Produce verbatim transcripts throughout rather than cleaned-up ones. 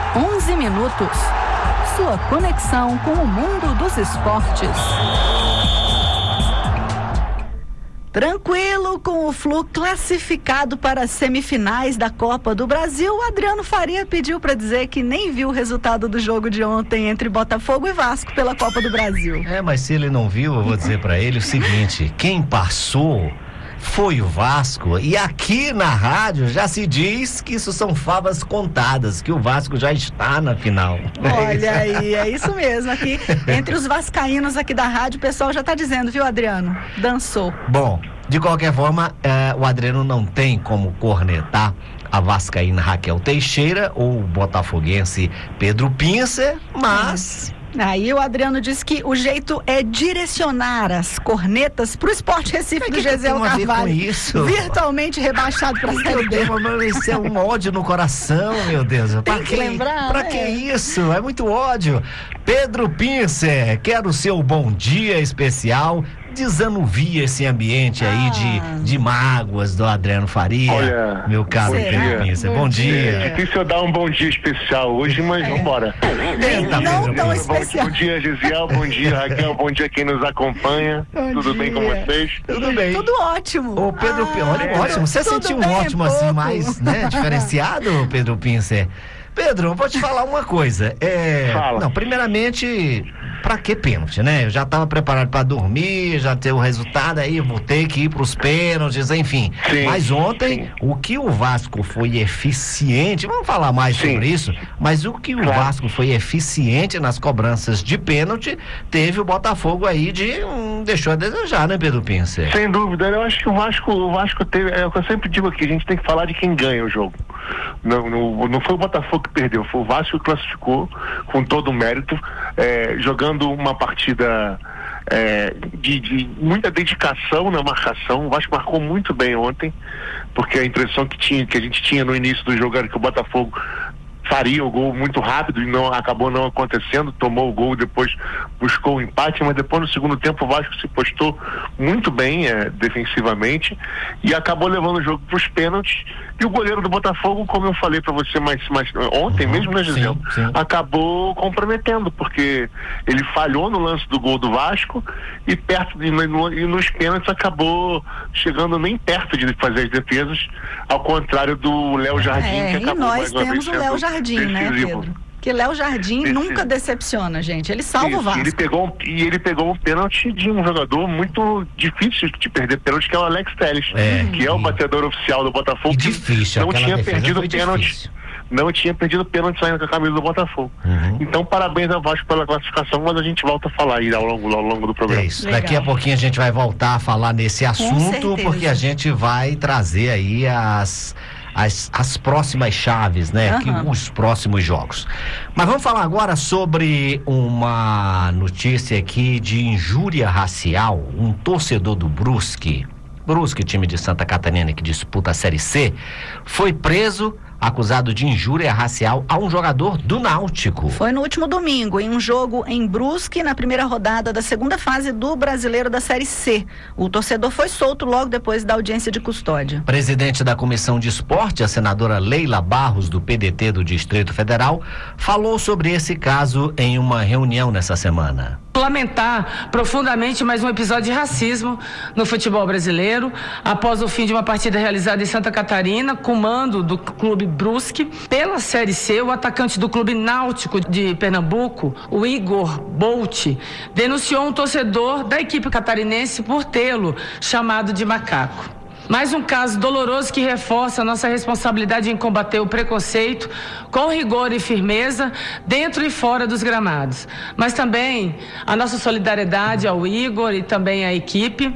onze minutos. Sua conexão com o mundo dos esportes. Tranquilo, com o Flu classificado para as semifinais da Copa do Brasil, o Adriano Faria pediu para dizer que nem viu o resultado do jogo de ontem entre Botafogo e Vasco pela Copa do Brasil. É, mas se ele não viu, eu vou dizer para ele o seguinte: quem passou foi o Vasco, e aqui na rádio já se diz que isso são favas contadas, que o Vasco já está na final. Olha aí, é isso mesmo. Aqui, entre os vascaínos aqui da rádio, o pessoal já está dizendo, viu, Adriano? Dançou. Bom, de qualquer forma, eh, o Adriano não tem como cornetar a vascaína Raquel Teixeira ou o botafoguense Pedro Pincer, mas... Aí o Adriano disse que o jeito é direcionar as cornetas pro Sport Recife do Gesiel Carvalho, isso? Virtualmente rebaixado pra Série B. Isso é um ódio no coração, meu Deus. Tem pra que lembrar, Pra né? que isso? É muito ódio. Pedro Pincer, quero o seu bom dia especial. Desanuvia esse ambiente aí ah. de, de mágoas do Adriano Faria. Olha, meu caro Pedro Pincer, bom, bom dia. É difícil eu dar um bom dia especial hoje, mas é. vambora. Nem, não, não tão especial. Bom dia, Gesiel, bom dia, Raquel, bom dia quem nos acompanha. Bom Tudo dia. bem com vocês? Tudo bem. Tudo ótimo. Ô Pedro, ah, olha, é. ótimo. Você sentiu um ótimo assim, pouco. mais, né, diferenciado, Pedro Pincer? Pedro, eu vou te falar uma coisa. É, Fala. Não, primeiramente, pra que pênalti, né? Eu já tava preparado pra dormir, já ter o resultado, aí eu vou ter que ir pros pênaltis, enfim. Sim, mas ontem, sim. o que o Vasco foi eficiente, vamos falar mais sim. sobre isso, mas o que o claro. Vasco foi eficiente nas cobranças de pênalti, teve o Botafogo aí de, hum, deixou a desejar, né, Pedro Pincer? Sem dúvida, eu acho que o Vasco, o Vasco teve, é o que eu sempre digo aqui, a gente tem que falar de quem ganha o jogo. Não, não, não foi o Botafogo que perdeu, foi o Vasco que classificou com todo o mérito, é, jogando uma partida é, de, de muita dedicação na marcação. O Vasco marcou muito bem ontem, porque a impressão que, tinha, que a gente tinha no início do jogo era que o Botafogo faria o gol muito rápido e não, acabou não acontecendo, tomou o gol e depois buscou o empate, mas depois no segundo tempo o Vasco se postou muito bem é, defensivamente e acabou levando o jogo para os pênaltis, e o goleiro do Botafogo, como eu falei para você mais, mais ontem uhum, mesmo, né, Gisele? Acabou comprometendo, porque ele falhou no lance do gol do Vasco e perto de, no, e nos pênaltis acabou chegando nem perto de fazer as defesas, ao contrário do Léo Jardim, é, que acabou e nós mais uma temos vez o Léo Jardim, né, Pedro? Que Léo Jardim Esse... nunca decepciona, gente. Ele salva Isso, o Vasco. Ele pegou um, e ele pegou um pênalti de um jogador muito difícil de perder pênalti, que é o Alex Telles, é, que é o batedor oficial do Botafogo. E difícil, não tinha perdido pênalti. Difícil. Não tinha perdido pênalti saindo com a camisa do Botafogo. Uhum. Então, parabéns ao Vasco pela classificação, mas a gente volta a falar aí ao longo, ao longo do programa. É isso. Daqui a pouquinho a gente vai voltar a falar nesse assunto, porque a gente vai trazer aí as... As, as próximas chaves, né? Uhum. Que, os próximos jogos. Mas vamos falar agora sobre uma notícia aqui de injúria racial. Um torcedor do Brusque, Brusque, time de Santa Catarina que disputa a Série C, foi preso acusado de injúria racial a um jogador do Náutico. Foi no último domingo, em um jogo em Brusque, na primeira rodada da segunda fase do Brasileiro da Série C. O torcedor foi solto logo depois da audiência de custódia. Presidente da Comissão de Esporte, a senadora Leila Barros, do P D T do Distrito Federal, falou sobre esse caso em uma reunião nessa semana. Lamentar profundamente mais um episódio de racismo no futebol brasileiro, após o fim de uma partida realizada em Santa Catarina, com mando do clube Brusque. Pela Série C, o atacante do clube Náutico de Pernambuco, o Igor Bolt, denunciou um torcedor da equipe catarinense por tê-lo chamado de macaco. Mais um caso doloroso que reforça a nossa responsabilidade em combater o preconceito com rigor e firmeza dentro e fora dos gramados. Mas também a nossa solidariedade ao Igor e também à equipe.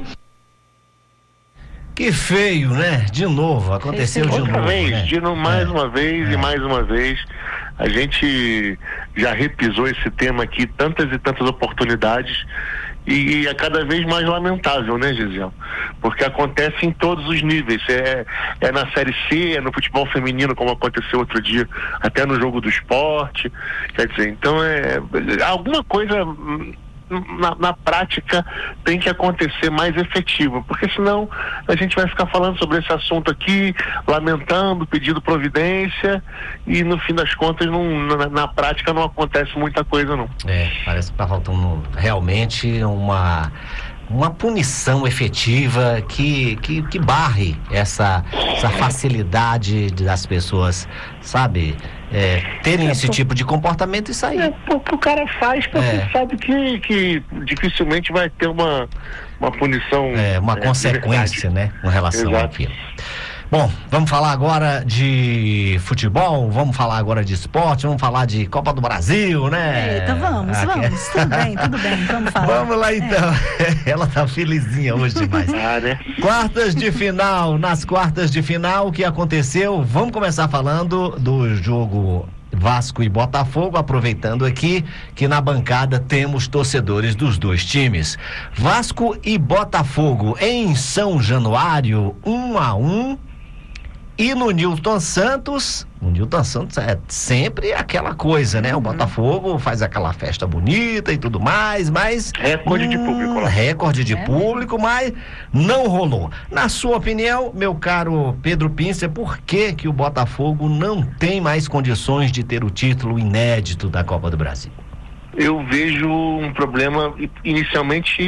Que feio, né? De novo, aconteceu de Outra novo. vez, né? de novo, mais é. uma vez é. e mais uma vez. A gente já repisou esse tema aqui tantas e tantas oportunidades e é cada vez mais lamentável, né, Gisele? Porque acontece em todos os níveis. É, é na Série C, é no futebol feminino, como aconteceu outro dia, até no jogo do esporte. Quer dizer, então é alguma coisa na, na prática tem que acontecer mais efetivo, porque senão a gente vai ficar falando sobre esse assunto aqui, lamentando, pedindo providência, e no fim das contas não, na, na prática não acontece muita coisa não. É, parece que tá faltando realmente uma uma punição efetiva que, que, que barre essa, essa facilidade das pessoas, sabe, é, terem é, esse por, tipo de comportamento e sair. É, porque o cara faz porque é. sabe que, que dificilmente vai ter uma, uma punição. É, uma é, consequência, né, com relação Exato. àquilo. Bom, vamos falar agora de futebol, vamos falar agora de esporte, vamos falar de Copa do Brasil, né? Eita, vamos, ah, vamos, é. tudo bem, tudo bem, vamos falar. Vamos lá então, é. Ela tá felizinha hoje demais. Ah, né? Quartas de final, nas quartas de final, o que aconteceu? Vamos começar falando do jogo Vasco e Botafogo, aproveitando aqui que na bancada temos torcedores dos dois times. Vasco e Botafogo em São Januário, um a um. E no Newton Santos, o Newton Santos é sempre aquela coisa, né? O Botafogo faz aquela festa bonita e tudo mais, mas... Recorde hum, de público lá. Recorde de é. público, mas não rolou. Na sua opinião, meu caro Pedro Pincer, por que que o Botafogo não tem mais condições de ter o título inédito da Copa do Brasil? Eu vejo um problema inicialmente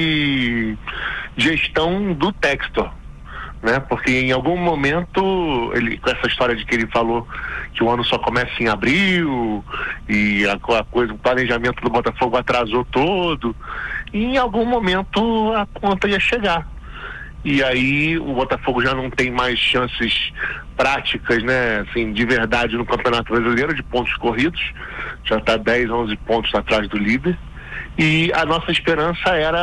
de gestão do Textor. Né? Porque em algum momento, ele, com essa história de que ele falou que o ano só começa em abril e a, a coisa, o planejamento do Botafogo atrasou todo, e em algum momento a conta ia chegar. E aí o Botafogo já não tem mais chances práticas, né, assim, de verdade no Campeonato Brasileiro, de pontos corridos, já está dez, onze pontos atrás do líder, e a nossa esperança era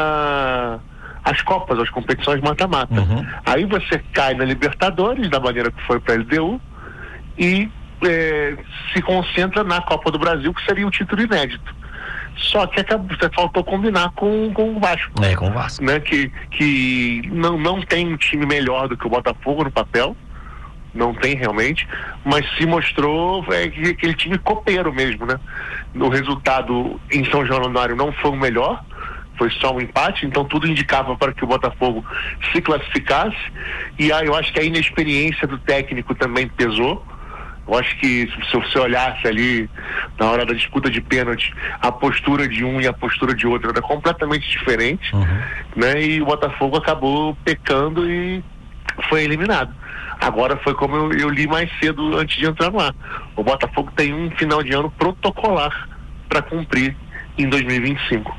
a as Copas, as competições mata-mata. Uhum. Aí você cai na Libertadores, da maneira que foi para a L D U, e é, se concentra na Copa do Brasil, que seria o título inédito. Só que acabou, você faltou combinar com, com o Vasco. É, com o Vasco. Né? Que, que não, não tem um time melhor do que o Botafogo no papel, não tem realmente, mas se mostrou é, aquele time copeiro mesmo, né? O resultado em São Januário não foi o melhor, foi só um empate, então tudo indicava para que o Botafogo se classificasse, e aí eu acho que a inexperiência do técnico também pesou. Eu acho que se você olhasse ali na hora da disputa de pênalti, a postura de um e a postura de outro era completamente diferente, uhum. né? E o Botafogo acabou pecando e foi eliminado. Agora foi como eu, eu li mais cedo antes de entrar no ar. O Botafogo tem um final de ano protocolar para cumprir em dois mil e vinte e cinco.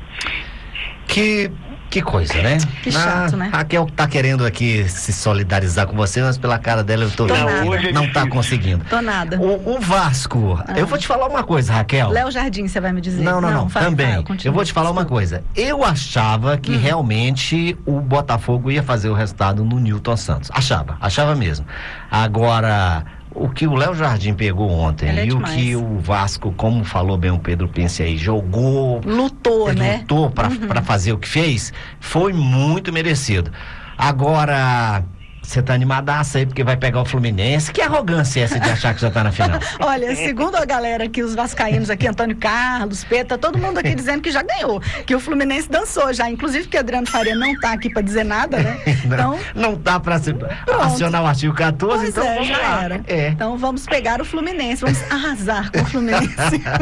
Que, que coisa, né? Que chato, a, né? Raquel tá querendo aqui se solidarizar com você, mas pela cara dela eu tô, tô vendo, nada. não tá conseguindo. Tô nada. O, o Vasco, ah. eu vou te falar uma coisa, Raquel. Léo Jardim, você vai me dizer. Não, não, não, não vai, também. Vai, eu, eu vou te falar uma coisa. Eu achava que hum. realmente o Botafogo ia fazer o resultado no Newton Santos. Achava, achava mesmo. Agora... O que o Léo Jardim pegou ontem é e demais. O que o Vasco, como falou bem o Pedro Pence aí, jogou, lutou, né? Lutou para uhum. para fazer o que fez, foi muito merecido. Agora, você tá animadaça aí porque vai pegar o Fluminense. Que arrogância é essa de achar que já tá na final? Olha, segundo a galera aqui, os vascaínos aqui, Antônio Carlos, Peta, todo mundo aqui dizendo que já ganhou, que o Fluminense dançou já, inclusive que o Adriano Faria não tá aqui pra dizer nada, né? Então, não, não dá pra se, acionar o artigo catorze, pois então é, vamos já lá. era. É. Então vamos pegar o Fluminense, vamos arrasar com o Fluminense.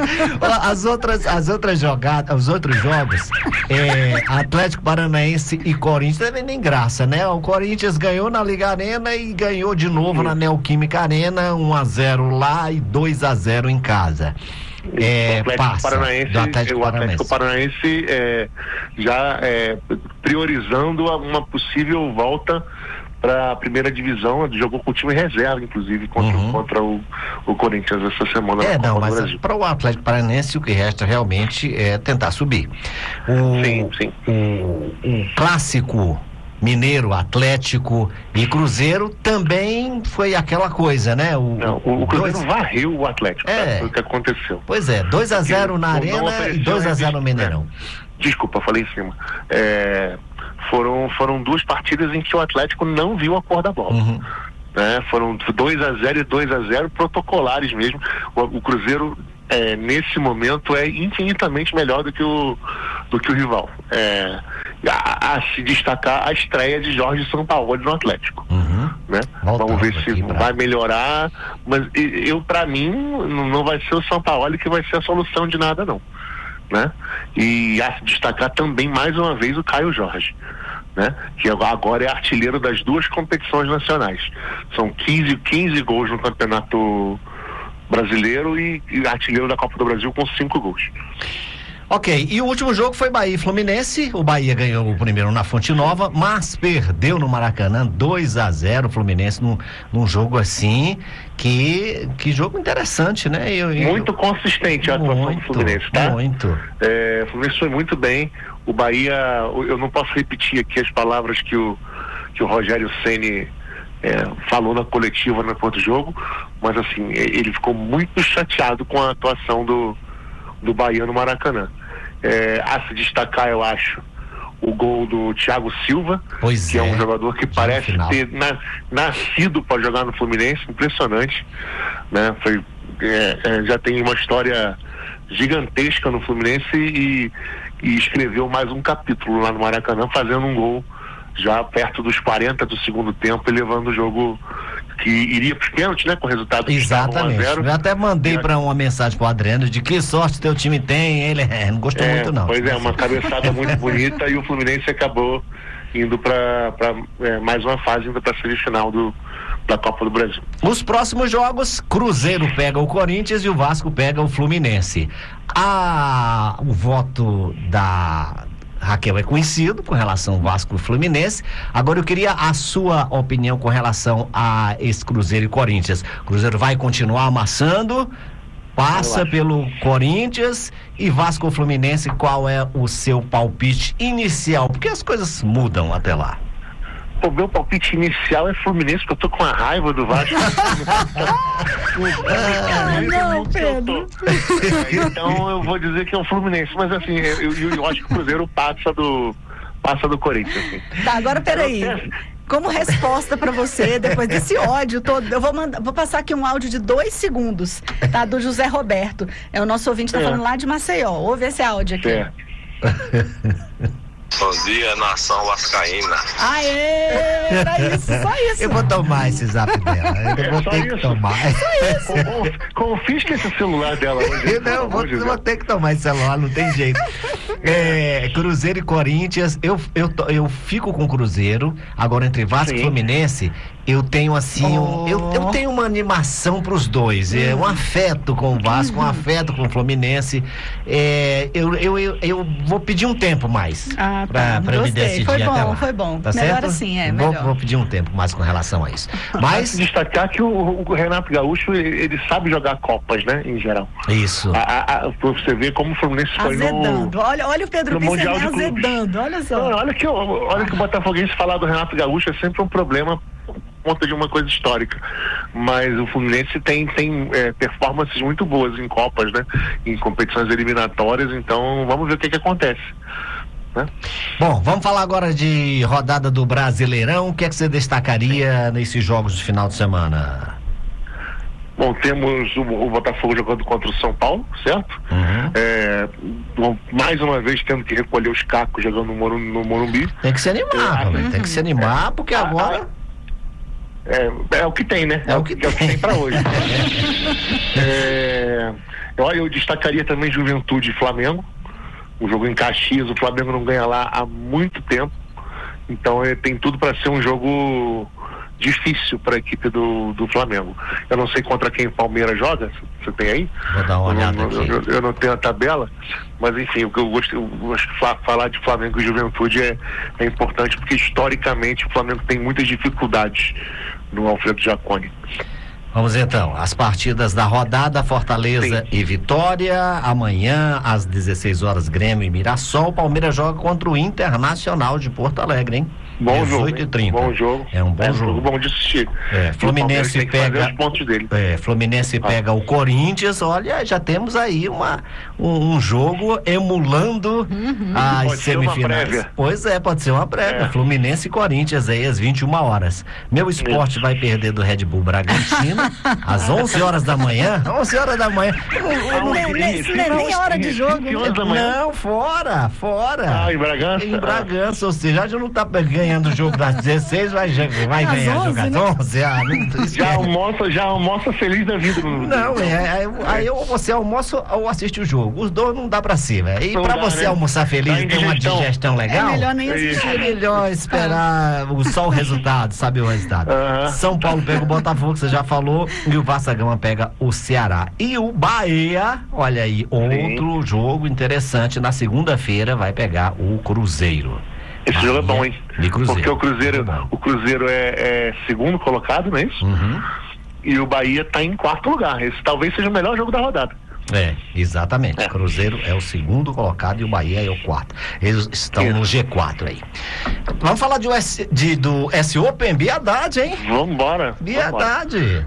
As outras, as outras jogadas, os outros jogos, é, Atlético Paranaense e Corinthians, não é nem graça, né? O Corinthians ganhou na Liga Arena e ganhou de novo Sim. na Neoquímica Arena, um a zero lá e dois a zero em casa. É, o Atlético passa, Paranaense, Atlético o Atlético Paranaense, Paranaense é, já é, priorizando uma possível volta para a primeira divisão, jogou com o time reserva, inclusive, contra, uhum. contra o, o Corinthians essa semana. É, não, mas para o Atlético Paranaense o que resta realmente é tentar subir. O, sim, sim. O, o clássico Mineiro, Atlético e Cruzeiro também foi aquela coisa, né? O, não, o, o Cruzeiro dois... varreu o Atlético, é. Foi o que aconteceu. Pois é, dois a zero na Arena e dois a zero no Mineirão. É. Desculpa, falei em cima. É, foram, foram duas partidas em que o Atlético não viu a cor da bola. Uhum. É, foram dois a zero e dois a zero protocolares mesmo. O, o Cruzeiro, é, nesse momento, é infinitamente melhor do que o, do que o rival. É, a, a se destacar a estreia de Jorge Sampaoli no Atlético. Uhum. Né? Vamos ver se pra... vai melhorar, mas eu, para mim, não vai ser o Sampaoli que vai ser a solução de nada, não. Né? E a se destacar também, mais uma vez, o Caio Jorge, né? Que agora é artilheiro das duas competições nacionais. São quinze, quinze gols no Campeonato Brasileiro e, e artilheiro da Copa do Brasil com cinco gols. Ok, e o último jogo foi Bahia e Fluminense. O Bahia ganhou o primeiro na Fonte Nova, mas perdeu no Maracanã dois a zero. O Fluminense num, num jogo assim, que, que jogo interessante, né? Eu, eu, muito consistente a atuação muito, do Fluminense, tá? Muito. É, o Fluminense foi muito bem. O Bahia, eu não posso repetir aqui as palavras que o, que o Rogério Ceni é, falou na coletiva no outro jogo, mas assim, ele ficou muito chateado com a atuação do, do Bahia no Maracanã. É, a se destacar, eu acho, o gol do Thiago Silva, pois que é, é um jogador que parece ter na, nascido para jogar no Fluminense, impressionante, né? Foi, é, é, já tem uma história gigantesca no Fluminense e, e escreveu mais um capítulo lá no Maracanã, fazendo um gol já perto dos quarenta do segundo tempo e levando o jogo que iria para os pênaltis, né? Com o resultado que exatamente. um a zero. Eu até mandei para uma mensagem pro Adriano de que sorte teu time tem. Ele é, não gostou é, muito, não. Pois é, uma cabeçada muito bonita e o Fluminense acabou indo para é, mais uma fase, indo para a semifinal do, da Copa do Brasil. Os próximos jogos, Cruzeiro pega o Corinthians e o Vasco pega o Fluminense. Ah, o voto da Raquel é conhecido com relação ao Vasco e Fluminense. Agora eu queria a sua opinião com relação a esse Cruzeiro e Corinthians. O Cruzeiro vai continuar amassando, passa pelo Corinthians, e Vasco ou Fluminense, qual é o seu palpite inicial? Porque as coisas mudam até lá. O meu palpite inicial é Fluminense, porque eu tô com a raiva do Vasco. ah, não, Pedro. É, então eu vou dizer que é o Fluminense, mas assim, eu, eu, eu acho que o Cruzeiro passa do, passa do Corinthians. Assim. Tá, agora peraí. Como resposta para você, depois desse ódio todo, eu vou mandar, vou passar aqui um áudio de dois segundos, tá? Do José Roberto. É o nosso ouvinte, tá é. falando lá de Maceió. Ouve esse áudio aqui. É. Bom dia, nação vascaína. Aê, era isso, só isso. Eu vou tomar esse zap dela, eu é, vou ter isso. que tomar. Confisca esse celular dela hoje. Não, eu vou, vou ter que tomar esse celular, não tem jeito. É, Cruzeiro e Corinthians, eu, eu, eu fico com o Cruzeiro, agora entre Vasco Sim. e Fluminense, eu tenho assim, oh. um, eu, eu tenho uma animação pros dois, é, um afeto com o Vasco, um afeto com o Fluminense. É, eu, eu, eu, eu vou pedir um tempo mais. Ah, Pra, tá. pra eu me decidir foi bom, até lá. Foi bom, tá melhor certo? assim, é vou, melhor. Vou pedir um tempo mais com relação a isso. Mas destacar que o, o Renato Gaúcho, ele, ele sabe jogar Copas, né, em geral. Isso. A, a, a, pra você ver como o Fluminense foi azedando. no... Olha, olha o Pedro Piscine azedando, olha só. Não, olha que, olha que o Botafoguense falar do Renato Gaúcho é sempre um problema por conta de uma coisa histórica, mas o Fluminense tem, tem é, performances muito boas em Copas, né, em competições eliminatórias, então vamos ver o que que acontece. Né? Bom, vamos falar agora de rodada do Brasileirão. O que é que você destacaria nesses jogos de final de semana? Bom, temos o, o Botafogo jogando contra o São Paulo, certo? Uhum. É, bom, mais uma vez tendo que recolher os cacos jogando no, Morumbi, no Morumbi. Tem que se animar, é, uhum. tem que se animar, porque agora... É, é o que tem, né? É, é o que, que, tem. É o que tem pra hoje. é, eu, eu destacaria também Juventude e Flamengo. O jogo em Caxias, o Flamengo não ganha lá há muito tempo, então é, tem tudo para ser um jogo difícil para a equipe do, do Flamengo. Eu não sei contra quem o Palmeiras joga, você tem aí? Vou dar uma olhada eu, aqui. Eu, eu não tenho a tabela, mas enfim, o que eu gosto, eu acho que falar de Flamengo e Juventude é, é importante, porque historicamente o Flamengo tem muitas dificuldades no Alfredo Jaconi. Vamos então, as partidas da rodada: Fortaleza Sim. e Vitória. Amanhã, às dezesseis horas, Grêmio e Mirassol. O Palmeiras joga contra o Internacional de Porto Alegre, hein? Bom dezoito e trinta. Bom jogo. É um bom é, jogo. Bom de assistir. É, Fluminense pega os pontos dele. É, Fluminense ah. pega o Corinthians. Olha, já temos aí uma, um, um jogo emulando uhum. as pode semifinais. Pois é, pode ser uma prévia. É. Fluminense e Corinthians aí às vinte e uma horas. Meu Esporte vai perder do Red Bull Bragantino às onze horas da manhã. onze horas da manhã. Não é nem hora de jogo. Não, fora, fora. Ah, em Bragança? Em Bragança, ou seja, já não tá ganhando o jogo das dezesseis, vai, vai ganhar o jogo às onze. Ah, não, já, almoça, já almoça feliz da vida. Não, é, aí ou você almoça ou assiste o jogo. Os dois não dá pra cima. E não pra dá, você né? almoçar feliz e ter uma digestão legal, é melhor nem assistir. É melhor esperar o, só o resultado, saber o resultado. Uh-huh. São Paulo pega o Botafogo, você já falou, e o Vasco da Gama pega o Ceará. E o Bahia, olha aí, outro Sim. jogo interessante, na segunda-feira vai pegar o Cruzeiro. Esse Bahia jogo é bom, hein? Cruzeiro. Porque o Cruzeiro, o Cruzeiro é, é segundo colocado, não é isso? Uhum. E o Bahia está em quarto lugar. Esse talvez seja o melhor jogo da rodada. É, exatamente. É. Cruzeiro é o segundo colocado e o Bahia é o quarto. Eles estão Isso. no G quatro aí. Vamos falar de, S, de, do S Open, Biadade, hein? Vambora. Biadade. Vambora.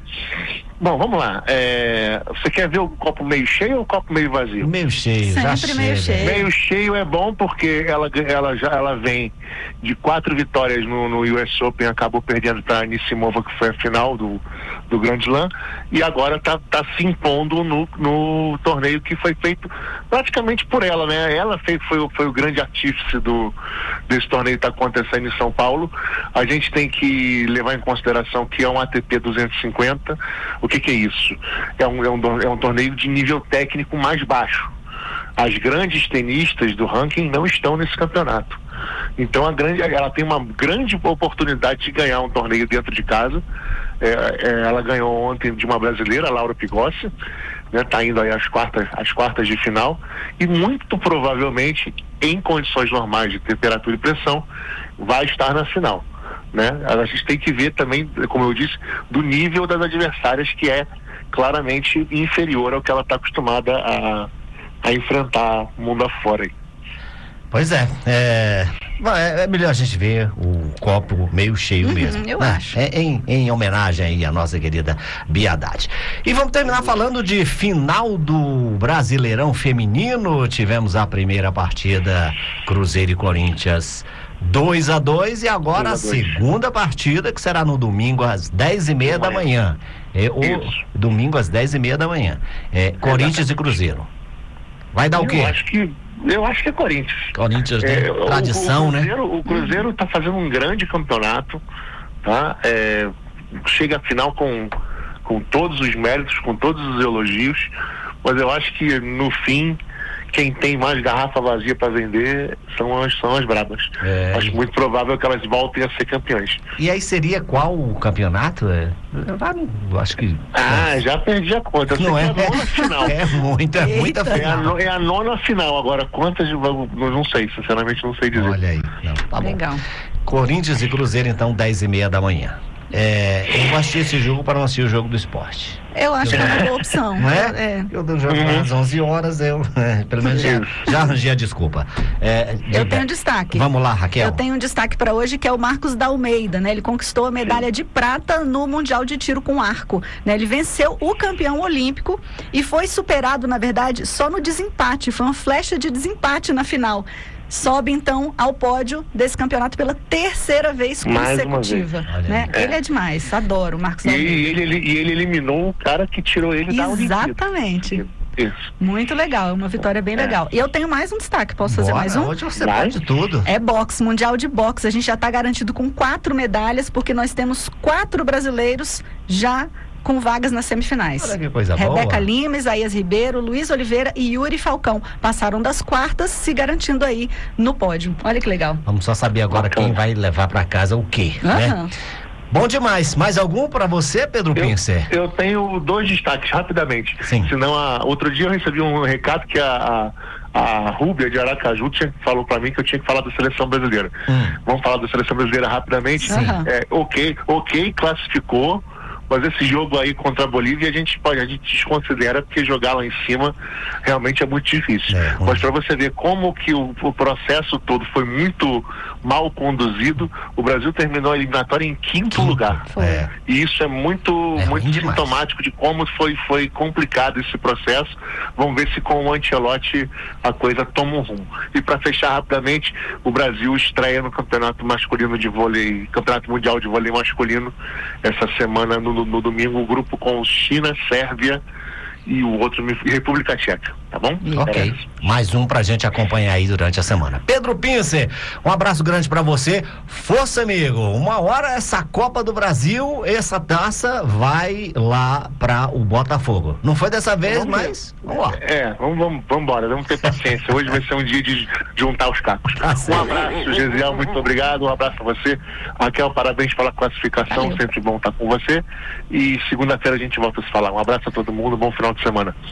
Bom, vamos lá. É, você quer ver o copo meio cheio ou o copo meio vazio? Meio cheio, Sempre já meio cheio. Meio cheio é bom porque ela, ela, já, ela vem de quatro vitórias no, no U S Open, acabou perdendo para a Anisimova, que foi a final do, do Grand Slam, e agora está tá se impondo no, no torneio que foi feito praticamente por ela, né? Ela fez, foi, foi o grande artífice do, desse torneio que está acontecendo em São Paulo. A gente tem que levar em consideração que é um A T P duzentos e cinquenta. O que, que é isso? É um, é, um, é um torneio de nível técnico mais baixo. As grandes tenistas do ranking não estão nesse campeonato. Então a grande, ela tem uma grande oportunidade de ganhar um torneio dentro de casa. É, é, ela ganhou ontem de uma brasileira, Laura Pigossi, né, tá indo aí às quartas, às quartas de final, e muito provavelmente, em condições normais de temperatura e pressão, vai estar na final. Né? A gente tem que ver também, como eu disse, do nível das adversárias, que é claramente inferior ao que ela está acostumada a, a enfrentar mundo afora aí. Pois é, é, é melhor a gente ver o copo meio cheio uhum, mesmo. Eu né? acho. É, em, em homenagem aí à nossa querida Biadade. E vamos terminar falando de final do Brasileirão Feminino. Tivemos a primeira partida, Cruzeiro e Corinthians, dois a dois, e agora a segunda partida, que será no domingo às dez e meia da manhã. É, o domingo às dez e meia da manhã. É, Corinthians e Cruzeiro. Vai dar eu o quê? Eu acho que Eu acho que é Corinthians. Corinthians tem é, tradição, o, o Cruzeiro, né? O Cruzeiro está fazendo um grande campeonato, tá? É, chega à final com, com todos os méritos, com todos os elogios, mas eu acho que no fim, quem tem mais garrafa vazia para vender são as, são as brabas. É. Acho muito provável que elas voltem a ser campeãs. E aí seria qual o campeonato? É, eu acho que... Ah, é. já perdi a conta. Eu não é? É a nona final. É muita, Eita. muita final. É a, é a nona final. Agora, quantas, não sei, sinceramente não sei dizer. Olha aí. Não, tá Legal. Bom. Corinthians e Cruzeiro, então, dez e meia da manhã. É, eu vou assistir esse jogo para não assistir o jogo do esporte. Eu acho eu que é uma boa opção. Não é? é. Eu dou jogo uhum. às onze horas, eu é, pelo menos já, já arranjei a desculpa. É, eu tenho um destaque. Vamos lá, Raquel. Eu tenho um destaque para hoje, que é o Marcos da Almeida, né? Ele conquistou a medalha Sim. de prata no Mundial de Tiro com Arco, né? Ele venceu o campeão olímpico e foi superado, na verdade, só no desempate. Foi uma flecha de desempate na final. Sobe então ao pódio desse campeonato pela terceira vez consecutiva. Vez. Né? É. Ele é demais, adoro o Marcos e Almeida. Ele, ele, e ele eliminou o cara que tirou ele da Olimpíada. Exatamente. Isso. Muito legal, uma vitória bem é. legal. E eu tenho mais um destaque, posso Bora, fazer mais um? Hoje você pode tudo. É boxe, Mundial de Boxe. A gente já está garantido com quatro medalhas, porque nós temos quatro brasileiros já com vagas nas semifinais. Olha que coisa Rebeca boa. Lima, Isaías Ribeiro, Luiz Oliveira e Yuri Falcão passaram das quartas, se garantindo aí no pódio. Olha que legal. Vamos só saber agora quem vai levar para casa o quê, uhum. né? Bom demais. Mais algum para você, Pedro eu, Pincer? Eu tenho dois destaques, rapidamente. Sim. Senão, a, outro dia eu recebi um recado que a, a, a Rúbia de Aracaju tinha, falou para mim que eu tinha que falar da seleção brasileira. Hum. Vamos falar da seleção brasileira rapidamente? Sim. É, ok, ok, classificou, Mas esse jogo aí contra a Bolívia a gente pode, a gente desconsidera porque jogar lá em cima realmente é muito difícil. É, mas para você ver como que o, o processo todo foi muito mal conduzido, o Brasil terminou a eliminatória em quinto, quinto lugar. É. E isso é muito, é muito sintomático de como foi, foi complicado esse processo. Vamos ver se com o Ancelotti a coisa toma um rumo. E para fechar rapidamente, o Brasil estreia no Campeonato Masculino de Vôlei, Campeonato Mundial de Vôlei Masculino, essa semana no, no domingo, o grupo com China, Sérvia e o outro República Tcheca, tá bom? Ok, é. Mais um pra gente acompanhar aí durante a semana. Pedro Pincer, um abraço grande pra você, força, amigo, uma hora essa Copa do Brasil, essa taça vai lá pra o Botafogo, não foi dessa vez, vamos mas ver. Vamos lá. É, vamos, vamos, vamos embora, vamos ter paciência, hoje vai ser um dia de juntar os cacos. Tá, um abraço, Gesiel, muito obrigado, um abraço a você, Raquel, parabéns pela classificação. Valeu. Sempre bom estar com você, e segunda-feira a gente volta a se falar. Um abraço a todo mundo, bom final de semana.